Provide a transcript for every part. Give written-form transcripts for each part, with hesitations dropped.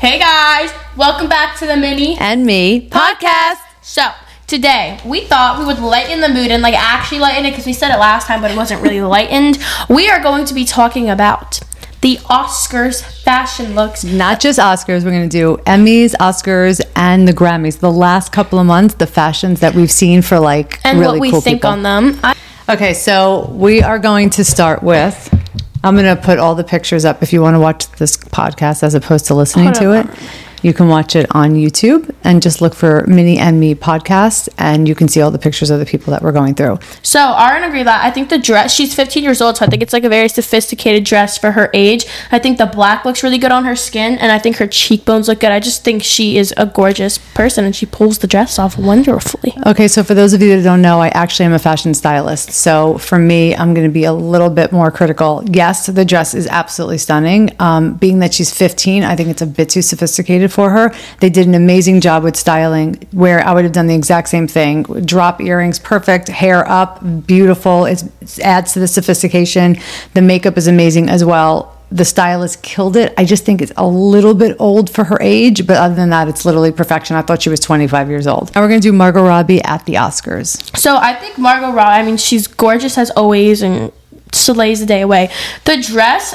Hey guys, welcome back to the Mini and Me podcast. So today we thought we would lighten the mood and actually lighten it because we said it last time, but it wasn't really lightened. We are going to be talking about the Oscars fashion looks. Not just Oscars, we're going to do Emmys, Oscars, and the Grammys. The last couple of months, the fashions that we've seen for and really what we cool think people. on them. Okay, so we are going to start with, I'm going to put all the pictures up if you want to watch this podcast as opposed to listening to it. You can watch it on YouTube and just look for Mini and Me podcast, and you can see all the pictures of the people that we're going through. So, Aaron agreed that I think the dress, she's 15 years old, so I think it's a very sophisticated dress for her age. I think the black looks really good on her skin, and I think her cheekbones look good. I just think she is a gorgeous person, and she pulls the dress off wonderfully. Okay, so for those of you that don't know, I actually am a fashion stylist. So for me, I'm going to be a little bit more critical. Yes, the dress is absolutely stunning. Being that she's 15, I think it's a bit too sophisticated for her. They did an amazing job with styling where I would have done the exact same thing. Drop earrings, perfect, hair up, beautiful. It adds to the sophistication. The makeup is amazing as well. The stylist killed it. I just think it's a little bit old for her age, but other than that, it's literally perfection. I thought she was 25 years old. Now we're going to do Margot Robbie at the Oscars. So I think Margot Robbie, she's gorgeous as always and slays the day away. The dress,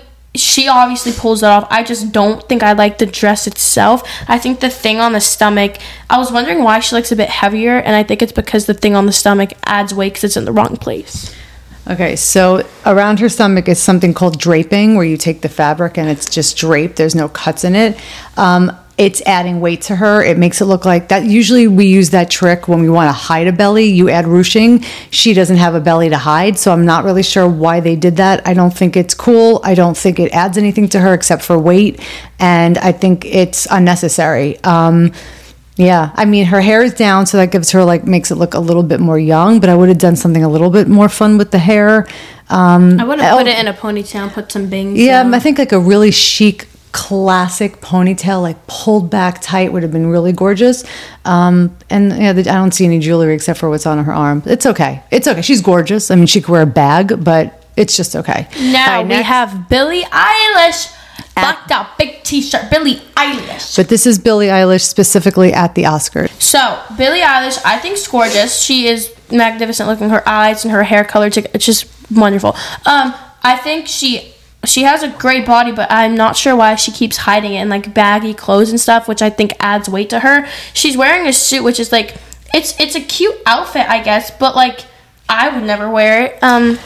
she obviously pulls it off. I just don't think I like the dress itself. I think the thing on the stomach, I was wondering why she looks a bit heavier, and I think it's because the thing on the stomach adds weight because it's in the wrong place. Okay, so around her stomach is something called draping, where you take the fabric and it's just draped. There's no cuts in it. It's adding weight to her. It makes it look like that. Usually we use that trick when we want to hide a belly. You add ruching. She doesn't have a belly to hide, so I'm not really sure why they did that. I don't think it's cool. I don't think it adds anything to her except for weight, and I think it's unnecessary. Yeah, her hair is down, so that gives her makes it look a little bit more young, but I would have done something a little bit more fun with the hair. I would have put it in a ponytail and put some bangs. Yeah, I think a really chic, classic ponytail, pulled back tight, would have been really gorgeous. I don't see any jewelry except for what's on her arm. It's okay. She's gorgeous. She could wear a bag, but it's just okay. Now we have Billie Eilish. Blacked out, big t-shirt, Billie Eilish. But this is Billie Eilish specifically at the Oscars. So, Billie Eilish, I think, is gorgeous. She is magnificent looking. Her eyes and her hair color, it's just wonderful. I think she has a great body, but I'm not sure why she keeps hiding it in baggy clothes and stuff, which I think adds weight to her. She's wearing a suit, which is it's a cute outfit, I guess, but I would never wear it.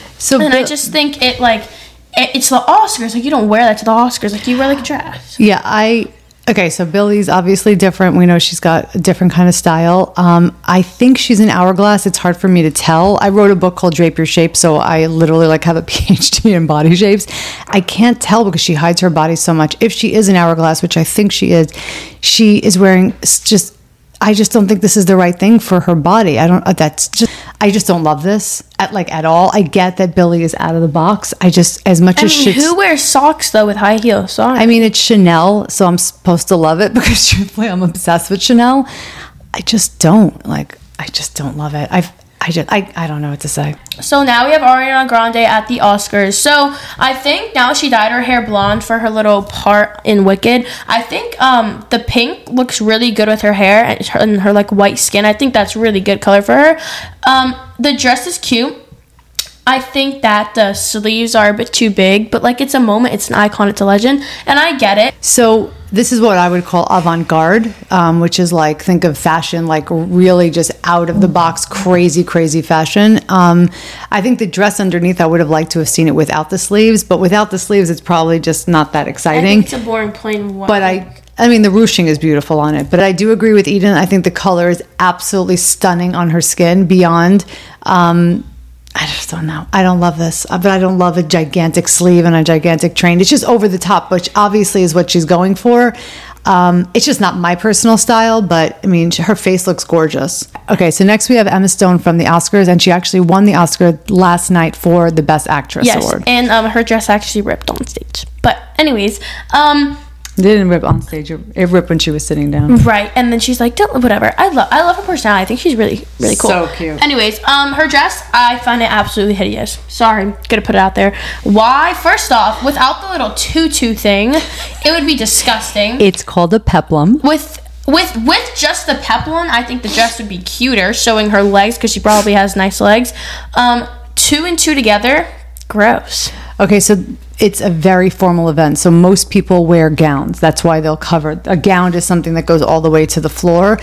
I just think it's the Oscars. You don't wear that to the Oscars. You wear a dress. Yeah, okay, so Billie's obviously different. We know she's got a different kind of style. I think she's an hourglass. It's hard for me to tell. I wrote a book called Drape Your Shape, so I literally have a PhD in body shapes. I can't tell because she hides her body so much. If she is an hourglass, which I think she is wearing I just don't think this is the right thing for her body. I just don't love this at all. I get that Billie is out of the box. Who wears socks though with high heel socks? It's Chanel, so I'm supposed to love it because truthfully I'm obsessed with Chanel. I just don't love it. I don't know what to say. So now we have Ariana Grande at the Oscars. So I think now she dyed her hair blonde for her little part in Wicked. I think the pink looks really good with her hair and her white skin. I think that's really good color for her. The dress is cute. I think that the sleeves are a bit too big, but it's a moment, it's an icon, it's a legend, and I get it. So this is what I would call avant-garde, which is think of fashion, really just out of the box, crazy fashion. I think the dress underneath, I would have liked to have seen it without the sleeves, but without the sleeves, it's probably just not that exciting. I think it's a boring plain white. But the ruching is beautiful on it. But I do agree with Eden. I think the color is absolutely stunning on her skin beyond. I just don't know. I don't love this, but I don't love a gigantic sleeve and a gigantic train. It's just over the top, which obviously is what she's going for. It's just not my personal style, but her face looks gorgeous. Okay, so next we have Emma Stone from the Oscars, and she actually won the Oscar last night for the Best Actress award. And her dress actually ripped on stage. But anyways, It didn't rip on stage. It ripped when she was sitting down. Right, and then she's like, "Don't whatever." I love her personality. I think she's really cool. So cute. Anyways, her dress, I find it absolutely hideous. Sorry, gonna put it out there. Why? First off, without the little tutu thing, it would be disgusting. It's called a peplum. With just the peplum, I think the dress would be cuter, showing her legs because she probably has nice legs. 2 and 2 together, gross. Okay, so it's a very formal event. So most people wear gowns. That's why they'll cover. A gown is something that goes all the way to the floor.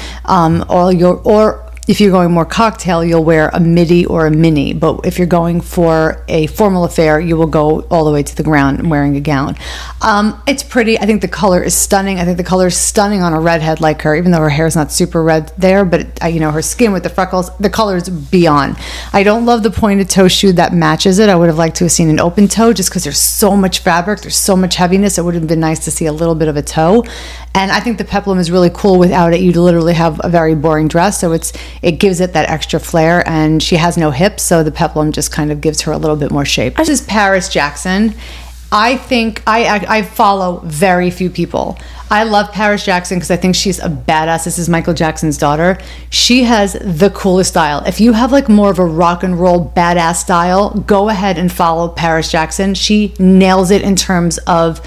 Or if you're going more cocktail, you'll wear a midi or a mini. But if you're going for a formal affair, you will go all the way to the ground wearing a gown. It's pretty. I think the color is stunning. I think the color is stunning on a redhead like her, even though her hair is not super red there. But her skin with the freckles, the color is beyond. I don't love the pointed toe shoe that matches it. I would have liked to have seen an open toe just because there's so much fabric. There's so much heaviness. It would have been nice to see a little bit of a toe. And I think the peplum is really cool. Without it, you literally have a very boring dress. So it gives it that extra flair, and she has no hips, so the peplum just kind of gives her a little bit more shape. This is Paris Jackson. I think I follow very few people. I love Paris Jackson because I think she's a badass. This is Michael Jackson's daughter. She has the coolest style. If you have like more of a rock and roll badass style, go ahead and follow Paris Jackson. She nails it in terms of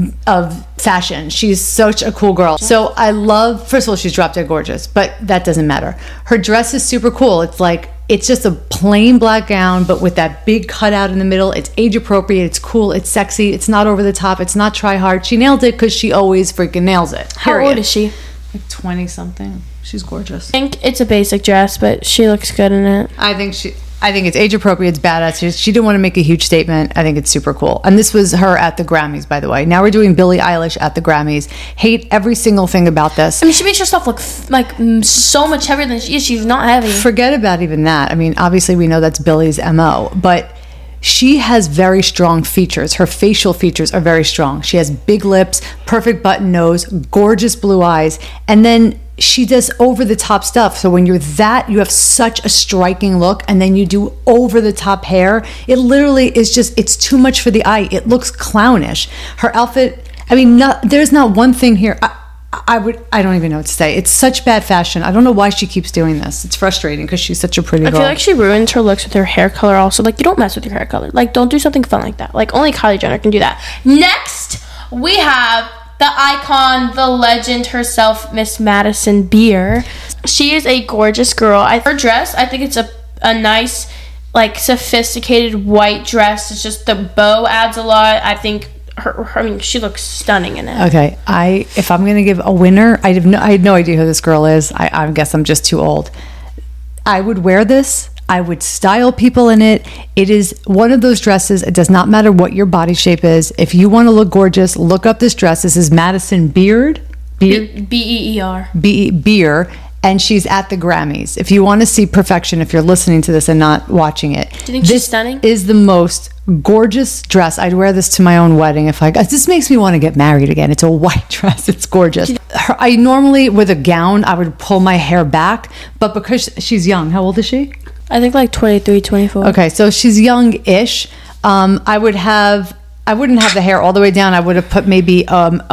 fashion. She's such a cool girl. So I love, first of all, she's drop dead gorgeous, but that doesn't matter. Her dress is super cool. It's just a plain black gown, but with that big cutout in the middle. It's age appropriate. It's cool. It's sexy. It's not over the top. It's not try hard. She nailed it because she always freaking nails it. How old is she? Like 20 something. She's gorgeous. I think it's a basic dress, but she looks good in it. I think it's age appropriate. It's badass. She didn't want to make a huge statement. I think it's super cool. And this was her at the Grammys, by the way. Now we're doing Billie Eilish at the Grammys. Hate every single thing about this. I mean, she makes herself look like so much heavier than she is. She's not heavy. Forget about even that. I mean, obviously we know that's Billie's MO, but she has very strong features. Her facial features are very strong. She has big lips, perfect button nose, gorgeous blue eyes, and then she does over the top stuff. So when you have such a striking look, and then you do over the top hair, it literally is it's too much for the eye. It looks clownish. Her outfit, I mean, there's not one thing here. I don't even know what to say. It's such bad fashion. I don't know why she keeps doing this. It's frustrating because she's such a pretty girl. I feel like she ruins her looks with her hair color also. Like, you don't mess with your hair color. Like, don't do something fun like that. Like, only Kylie Jenner can do that. Next, we have the icon, the legend herself, Miss Madison Beer. She is a gorgeous girl. Her dress, I think it's a nice, like, sophisticated white dress. It's just the bow adds a lot. I think she looks stunning in it. Okay, if I'm gonna give a winner, I had no idea who this girl is. I guess I'm just too old. I would wear this. I would style people in it. It is one of those dresses. It does not matter what your body shape is. If you want to look gorgeous, look up this dress. This is Madison Beer. Beer. Beer. And she's at the Grammys. If you want to see perfection, if you're listening to this and not watching it, do you think she's stunning? This is the most gorgeous dress. I'd wear this to my own wedding this makes me want to get married again. It's a white dress. It's gorgeous. I normally, with a gown, I would pull my hair back, but because she's young, how old is she? I think like 23, 24. Okay, so she's young-ish. I wouldn't have the hair all the way down. I would have put maybe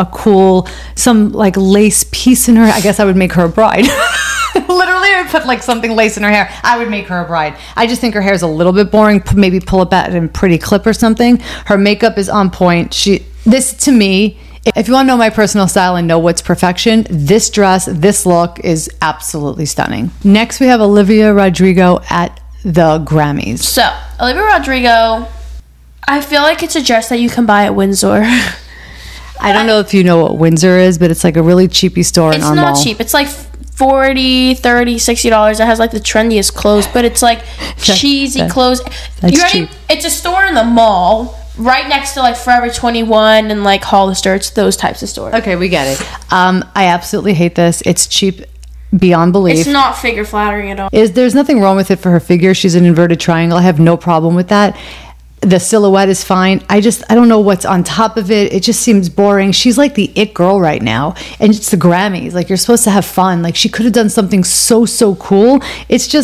some like lace piece in her. I guess I would make her a bride. Literally, I would put like something lace in her hair. I would make her a bride. I just think her hair is a little bit boring. Maybe pull it back in a pretty clip or something. Her makeup is on point. This to me, if you want to know my personal style and know what's perfection, this dress, this look is absolutely stunning. Next, we have Olivia Rodrigo at the Grammys. So, Olivia Rodrigo, I feel like it's a dress that you can buy at Windsor. I don't know if you know what Windsor is, but it's like a really cheapy store in our mall. It's not cheap. It's like $40, $30, $60. It has like the trendiest clothes, but it's like cheesy clothes. That's cheap. It's a store in the mall right next to like Forever 21 and like Hollister. It's those types of stores. Okay, we get it. I absolutely hate this. It's cheap beyond belief. It's not figure flattering at all. There's nothing wrong with it for her figure. She's an inverted triangle. I have no problem with that. The silhouette is fine. I don't know what's on top of it. It just seems boring. She's like the it girl right now. And it's the Grammys. Like, you're supposed to have fun. Like, she could have done something so cool. It's just,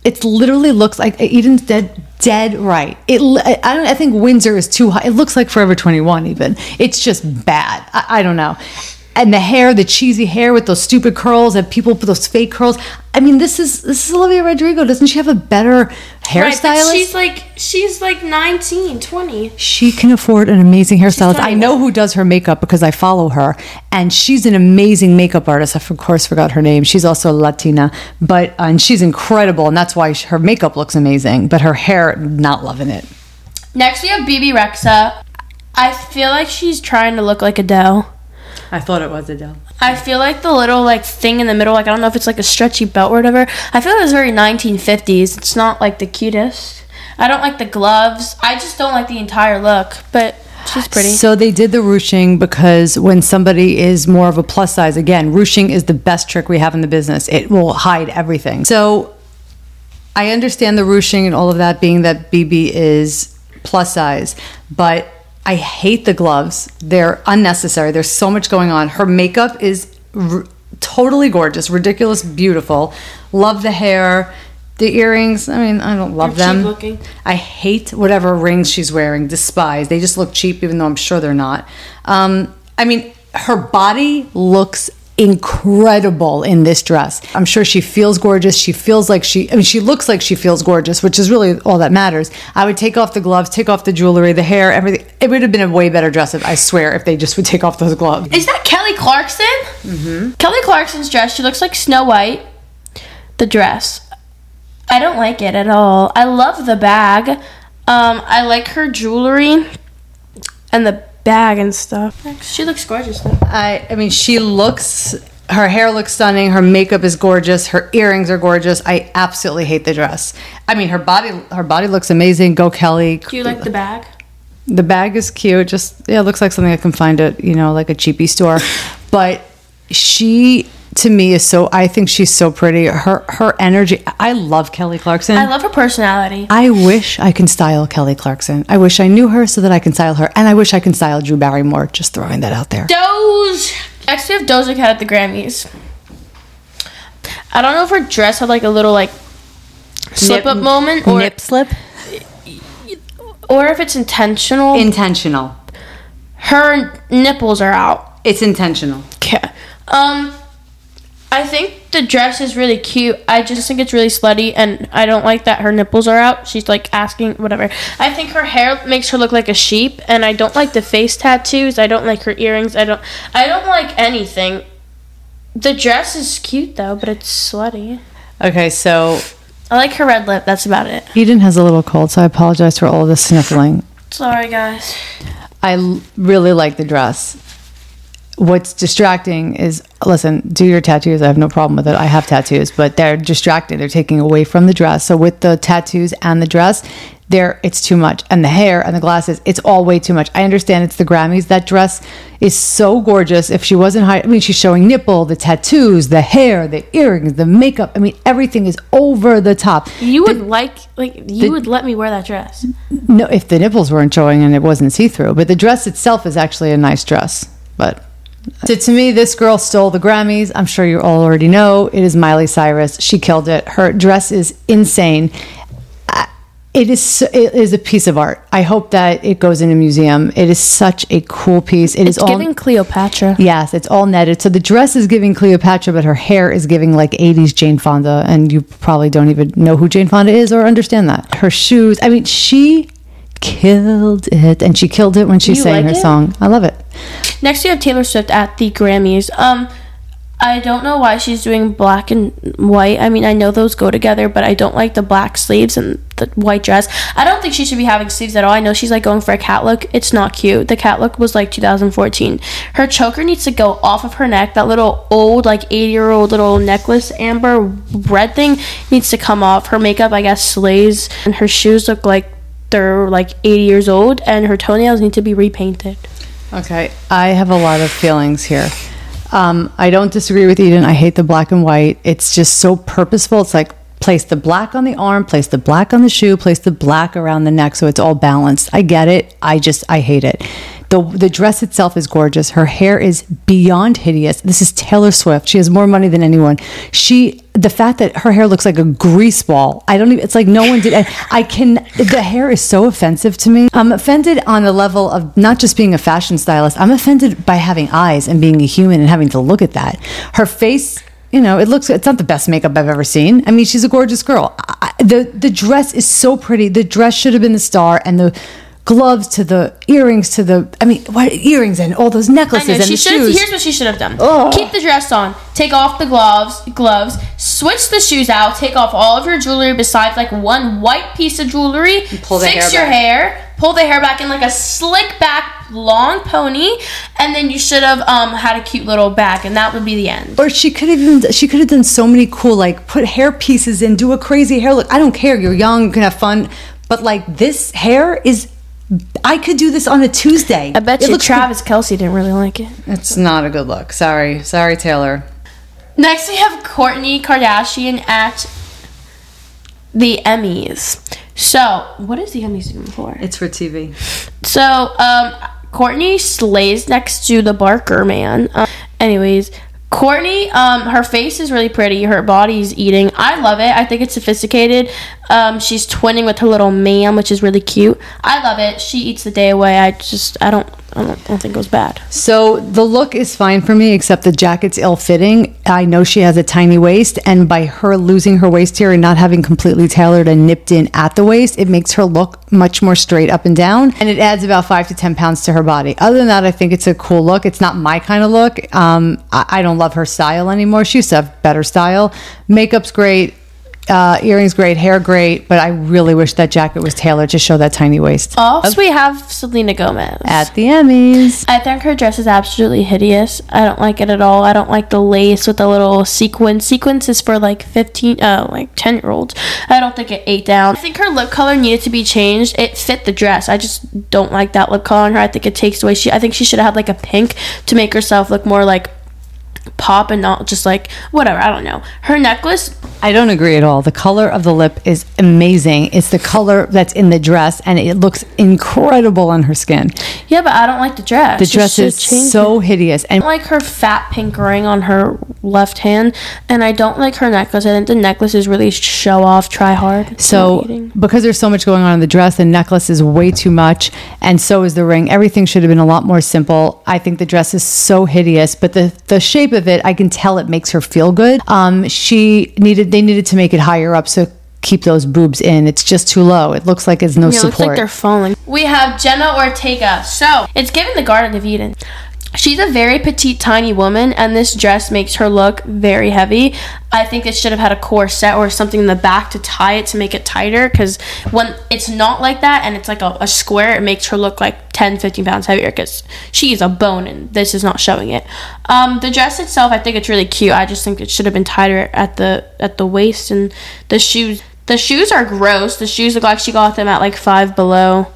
It literally looks like Eden's dead right. I think Windsor is too high. It looks like Forever 21 even. It's just bad. I don't know. And the hair, the cheesy hair with those stupid curls, and people put those fake curls. I mean, this is Olivia Rodrigo. Doesn't she have a better hairstylist? Right, she's like 19, 20. She can afford an amazing hairstylist. I know who does her makeup because I follow her, and she's an amazing makeup artist. I of course forgot her name. She's also Latina, and she's incredible, and that's why her makeup looks amazing. But her hair, not loving it. Next, we have BB Rexa. I feel like she's trying to look like Adele. I thought it was Adele. I feel like the little like thing in the middle, like I don't know if it's like a stretchy belt or whatever. I feel like it's very 1950s. It's not like the cutest. I don't like the gloves. I just don't like the entire look, but she's pretty. So they did the ruching because when somebody is more of a plus size, again, ruching is the best trick we have in the business. It will hide everything. So I understand the ruching and all of that being that BB is plus size, but I hate the gloves. They're unnecessary. There's so much going on. Her makeup is totally gorgeous, ridiculous, beautiful. Love the hair. The earrings, I mean, I don't love them. Cheap looking. I hate whatever rings she's wearing. Despise. They just look cheap, even though I'm sure they're not. I mean, her body looks incredible in this dress. I'm sure she feels gorgeous. She feels like she looks like she feels gorgeous, which is really all that matters. I would take off the gloves, take off the jewelry, the hair, everything. It would have been a way better dress, I swear, if they just would take off those gloves. Is that Kelly Clarkson? Mm-hmm. Kelly Clarkson's dress, she looks like Snow White. The dress. I don't like it at all. I love the bag. I like her jewelry and the bag and stuff. She looks gorgeous though. I mean, her hair looks stunning, her makeup is gorgeous, her earrings are gorgeous. I absolutely hate the dress. I mean, her body looks amazing. Go Kelly. Do you like the bag? The bag is cute. Just it looks like something I can find at, like a cheapy store. But she, to me, I think she's so pretty. Her energy. I love Kelly Clarkson. I love her personality. I wish I can style Kelly Clarkson. I wish I knew her so that I can style her. And I wish I can style Drew Barrymore. Just throwing that out there. Next we have Doja Cat at the Grammys. I don't know if her dress had like a little like slip up moment or nip slip, or if it's intentional. Intentional. Her nipples are out. It's intentional. Okay. I think the dress is really cute. I just think it's really slutty, and I don't like that her nipples are out. She's like asking whatever. I think her hair makes her look like a sheep, and I don't like the face tattoos. I don't like her earrings. I don't like anything. The dress is cute though, but it's slutty. Okay, so I like her red lip. That's about it. Eden has a little cold, so I apologize for all of the sniffling. Sorry, guys. I really like the dress. What's distracting is, listen, do your tattoos. I have no problem with it. I have tattoos, but they're distracting. They're taking away from the dress. So with the tattoos and the dress, it's too much. And the hair and the glasses, it's all way too much. I understand it's the Grammys. That dress is so gorgeous. If she wasn't she's showing nipple, the tattoos, the hair, the earrings, the makeup. I mean, everything is over the top. You would would let me wear that dress. No, if the nipples weren't showing and it wasn't see-through. But the dress itself is actually a nice dress. But so to me, this girl stole the Grammys. I'm sure you all already know. It is Miley Cyrus. She killed it. Her dress is insane. It is a piece of art. I hope that it goes in a museum. It is such a cool piece. It's giving Cleopatra. Yes, it's all netted. So the dress is giving Cleopatra, but her hair is giving like 80s Jane Fonda. And you probably don't even know who Jane Fonda is or understand that. Her shoes. I mean, she killed it. And she killed it when she sang her song. I love it. Next, we have Taylor Swift at the Grammys. I don't know why she's doing black and white. I mean, I know those go together, but I don't like the black sleeves and the white dress. I don't think she should be having sleeves at all. I know she's like going for a cat look. It's not cute. The cat look was like 2014. Her choker needs to go off of her neck. That little old, like 80-year-old little necklace, amber red thing needs to come off. Her makeup, I guess, slays. And her shoes look like they're like 80 years old. And her toenails need to be repainted. Okay, I have a lot of feelings here. I don't disagree with Eden. I hate the black and white. It's just so purposeful. It's like place the black on the arm, place the black on the shoe, place the black around the neck so it's all balanced. I get it. I hate it. The dress itself is gorgeous. Her hair is beyond hideous. This is Taylor Swift. She has more money than anyone. The fact that her hair looks like a grease ball. It's like no one did. The hair is so offensive to me. I'm offended on the level of not just being a fashion stylist. I'm offended by having eyes and being a human and having to look at that. Her face, it's not the best makeup I've ever seen. I mean, she's a gorgeous girl. The dress is so pretty. The dress should have been the star, and the gloves to the earrings what earrings and all those necklaces and the shoes. Here's what she should have done. Keep the dress on, take off the gloves, switch the shoes out, take off all of your jewelry besides like one white piece of jewelry, fix your hair, pull the hair back in like a slick back long pony, and then you should have had a cute little bag, and that would be the end. Or she could have done so many cool, like put hair pieces in, do a crazy hair look. I don't care, you're young, you can have fun, but like this hair is, I could do this on a Tuesday. I bet you Travis Kelce didn't really like it. It's not a good look. Sorry Taylor. Next we have Kourtney Kardashian at the Emmys. So, what is the Emmys even for? It's for TV. So, Kourtney slays next to the Barker man. Anyways, Kourtney, her face is really pretty. Her body's eating. I love it. I think it's sophisticated. She's twinning with her little man, which is really cute. I love it. She eats the day away. I don't think it was bad. So the look is fine for me, except the jacket's ill-fitting. I know she has a tiny waist, and by her losing her waist here and not having completely tailored and nipped in at the waist, it makes her look much more straight up and down, and it adds about 5 to 10 pounds to her body. Other than that, I think it's a cool look. It's not my kind of look. I don't love her style anymore. She used to have better style. Makeup's great. Earrings great, hair great, but I really wish that jacket was tailored to show that tiny waist. Also, we have Selena Gomez at the Emmys. I think her dress is absolutely hideous. I don't like it at all. I don't like the lace with the little sequins. Sequins is for like 10-year-olds. I don't think it ate down. I think her lip color needed to be changed. It fit the dress. I just don't like that lip color on her. I think it takes away. I think she should have had like a pink to make herself look more like pop and not just like whatever. I don't know. Her necklace, I don't agree at all. The color of the lip is amazing. It's the color that's in the dress, and it looks incredible on her skin. Yeah, but I don't like the dress. The dress is so hideous. And I don't like her fat pink ring on her left hand, and I don't like her necklace. I think the necklace is really show off, try hard. So because there's so much going on in the dress, the necklace is way too much, and so is the ring. Everything should have been a lot more simple. I think the dress is so hideous, but the shape of it, I can tell it makes her feel good. They needed to make it higher up, so keep those boobs in. It's just too low. It looks like it's no support. It looks like they're falling. We have Jenna Ortega. So it's given the Garden of Eden. She's a very petite, tiny woman, and this dress makes her look very heavy. I think it should have had a corset or something in the back to tie it to make it tighter, because when it's not like that and it's like a square, it makes her look like 10, 15 pounds heavier, because she's a bone and this is not showing it. The dress itself, I think it's really cute. I just think it should have been tighter at the waist, and the shoes. The shoes are gross. The shoes look like she got them at like Five Below.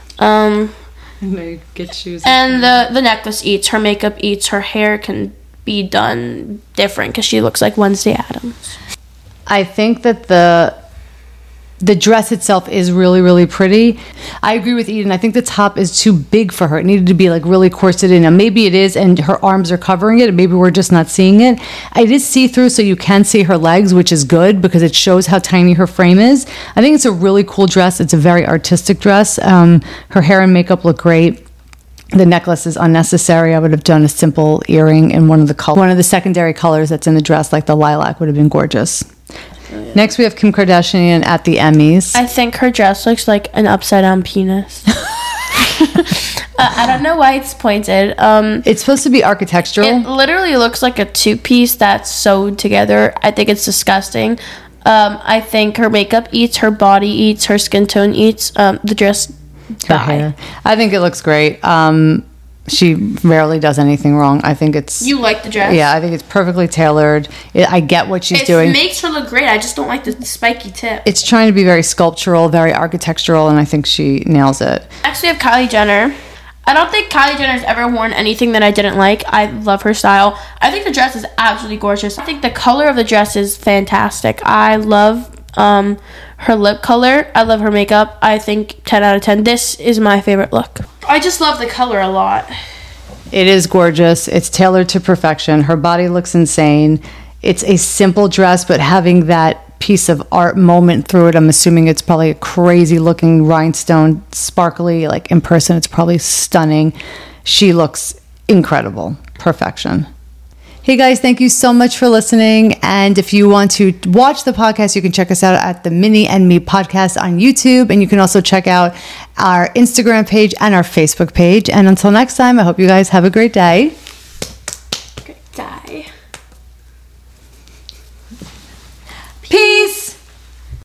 Get shoes. And the necklace eats, her makeup eats, her hair can be done different because she looks like Wednesday Addams. I think that the dress itself is really, really pretty. I agree with Eden. I think the top is too big for her. It needed to be like really corseted. Now maybe it is, and her arms are covering it, and maybe we're just not seeing it. It is see-through, so you can see her legs, which is good because it shows how tiny her frame is. I think it's a really cool dress. It's a very artistic dress. Her hair and makeup look great. The necklace is unnecessary. I would have done a simple earring in one of the secondary colors that's in the dress, like the lilac would have been gorgeous. Next, we have Kim Kardashian at the Emmys. I think her dress looks like an upside-down penis. I don't know why it's pointed. It's supposed to be architectural. It literally looks like a two-piece that's sewed together. I think it's disgusting. I think her makeup eats, her body eats, her skin tone eats. The dress, her hair. I think it looks great. She rarely does anything wrong. I think it's... You like the dress? Yeah, I think it's perfectly tailored. I get what she's doing. It makes her look great. I just don't like the spiky tip. It's trying to be very sculptural, very architectural, and I think she nails it. Next, we have Kylie Jenner. I don't think Kylie Jenner's ever worn anything that I didn't like. I love her style. I think the dress is absolutely gorgeous. I think the color of the dress is fantastic. I love her lip color. I love her makeup. I think 10 out of 10. This is my favorite look. I just love the color a lot. It is gorgeous. It's tailored to perfection. Her body looks insane. It's a simple dress, but having that piece of art moment through it, I'm assuming it's probably a crazy looking rhinestone, sparkly, like in person, it's probably stunning. She looks incredible. Perfection. Hey guys, thank you so much for listening. And if you want to watch the podcast, you can check us out at the Minnie and Me podcast on YouTube. And you can also check out our Instagram page and our Facebook page. And until next time, I hope you guys have a great day. Great day.